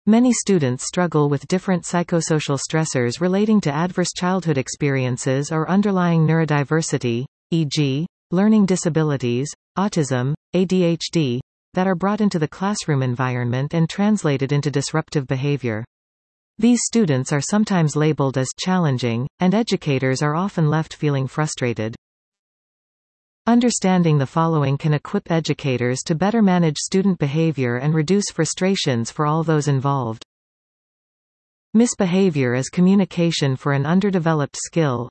Many students struggle with different psychosocial stressors relating to adverse childhood experiences or underlying neurodiversity, e.g., learning disabilities, autism, ADHD, that are brought into the classroom environment and translated into disruptive behavior. These students are sometimes labeled as challenging, and educators are often left feeling frustrated. Understanding the following can equip educators to better manage student behavior and reduce frustrations for all those involved. Misbehavior is communication for an underdeveloped skill.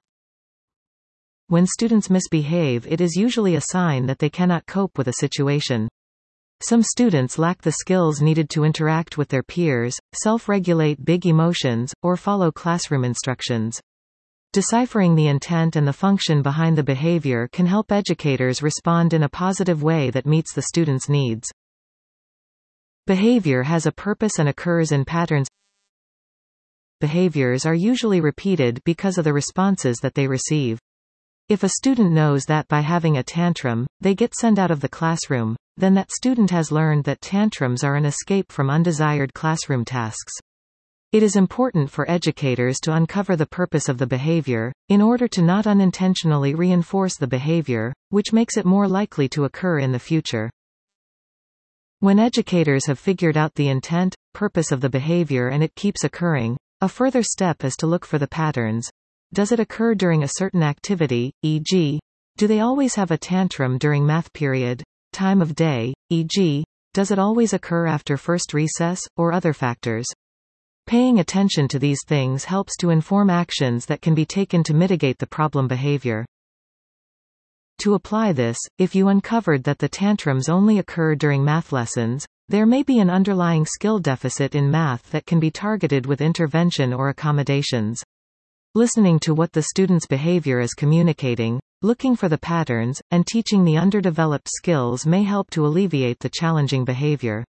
When students misbehave, it is usually a sign that they cannot cope with a situation. Some students lack the skills needed to interact with their peers, self-regulate big emotions, or follow classroom instructions. Deciphering the intent and the function behind the behavior can help educators respond in a positive way that meets the student's needs. Behavior has a purpose and occurs in patterns. Behaviors are usually repeated because of the responses that they receive. If a student knows that by having a tantrum, they get sent out of the classroom, then that student has learned that tantrums are an escape from undesired classroom tasks. It is important for educators to uncover the purpose of the behavior, in order to not unintentionally reinforce the behavior, which makes it more likely to occur in the future. When educators have figured out the intent, purpose of the behavior and it keeps occurring, a further step is to look for the patterns. Does it occur during a certain activity, e.g., do they always have a tantrum during math period? Time of day, e.g., does it always occur after first recess, or other factors? Paying attention to these things helps to inform actions that can be taken to mitigate the problem behavior. To apply this, if you uncovered that the tantrums only occur during math lessons, there may be an underlying skill deficit in math that can be targeted with intervention or accommodations. Listening to what the student's behavior is communicating, looking for the patterns, and teaching the underdeveloped skills may help to alleviate the challenging behavior.